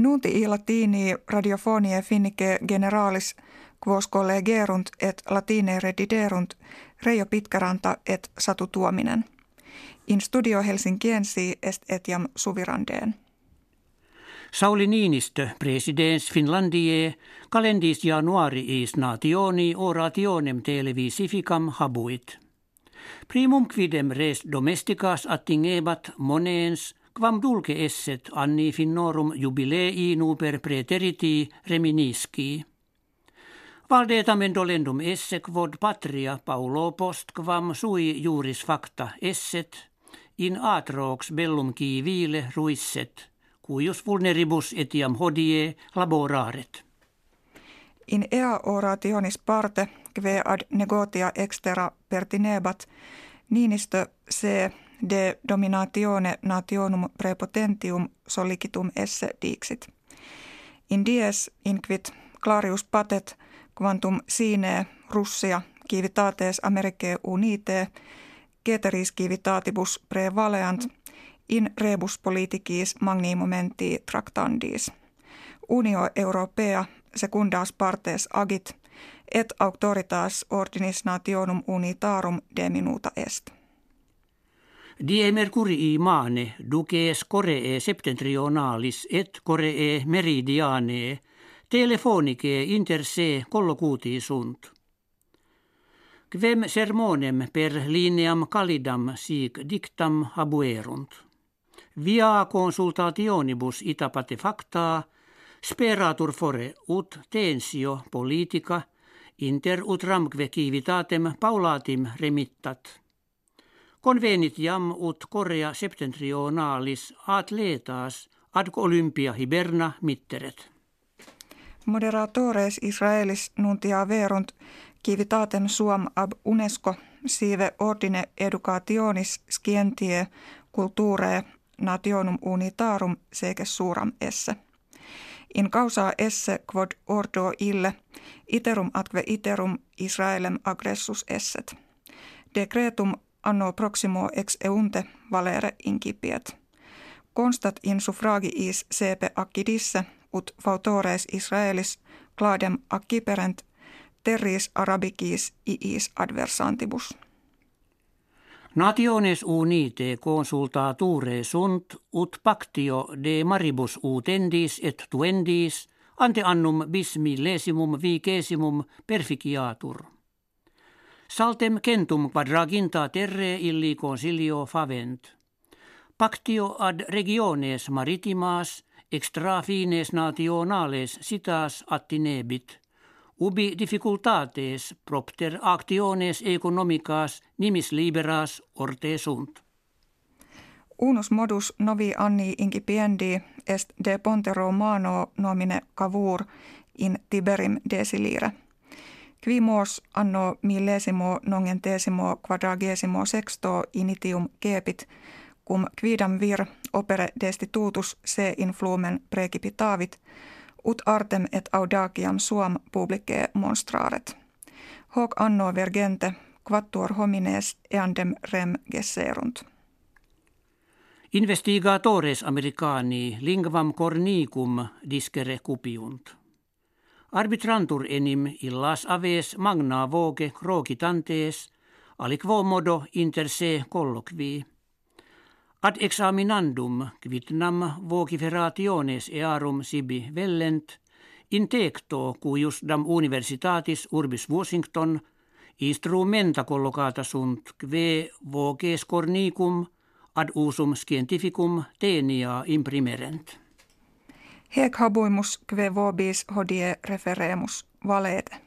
Nunti i latini radiofonie finnike generalis quos collegerunt et latine rediderunt Reijo Pitkäranta et Satu Tuominen. In studio Helsinkiensi est etiam Suvirandeen. Sauli Niinistö, presidens Finlandiae, calendis januariis nationi orationem televisificam habuit. Primum quidem res domesticas attingebat monens, quam dulce esset anni finnorum jubilei nuper praeteriti reminisci. Valdetamen dolendum esse quod patria Paulo post quam sui juris facta esset, in atrox bellum civile ruisset, cuius vulneribus etiam hodie laboraret. In ea orationis parte, kve ad negotia extera pertinebat, Niinistö se de dominatione nationum prepotentium solicitum esse dixit. In dies inquit clarius patet quantum sine Russia civitates Americae unite ceteris civitatibus prevaleant in rebus politicis magni momenti tractandis. Unio Europea secundas partes agit et auctoritas ordinis nationum unitarum deminuta est. Die Mercurii mane duces Coree septentrionalis et Coree meridianae telefonicae inter se collocuti sunt. Quem sermonem per lineam calidam sic dictam habuerunt. Via consultationibus ita pate facta speratur fore ut tensio politica inter utramque civitatem paulatim remittat. Convenit jam ut Korea septentrionalis atletas ad Olympia hiberna mitteret. Moderatores Israelis nuntia verunt civitatem suam ab UNESCO sive ordine educationis scientiae culturae nationum unitarum seke suram esse. In causa esse quod ordo ille iterum atque iterum Israelem aggressus esset. Decretum anno proximo ex eunte valere incipiet. Constat in suffragiis sepe accidisse ut fautores Israelis cladem acciperent terris arabicis iis adversantibus. Nationes unite consultature sunt ut pactio de maribus utendis et tuendis ante annum bis millesimum vigesimum perficiatur. Saltem centum quadraginta terre illi consilio favent. Pactio ad regiones maritimas extra fines nationales citas attinebit. Ubi difficultates propter actiones economicas nimis liberas orte sunt. Unus modus novi anni incipiendi est de ponte Romano nomine cavur in Tiberim desilire. Quimos anno millesimo nongentesimo quadragesimo sexto initium cepit, cum quidam vir opere destitutus se in flumen precipitavit, ut artem et audaciam suam publicae monstraret. Hoc anno vergente quattuor homines eandem rem gesserunt. Investigatores Americani lingvam cornicum discere cupiunt. Arbitrantur enim illas aves magna voce crocitantes, aliquo modo inter se colloquii. Ad examinandum quidnam vociferationes earum sibi vellent, intecto cuius dam universitatis urbis Washington instrumenta collocata sunt kve voces cornicum ad usum scientificum tenia imprimerent. Hec habuimus kve vobis hodie referemus valete.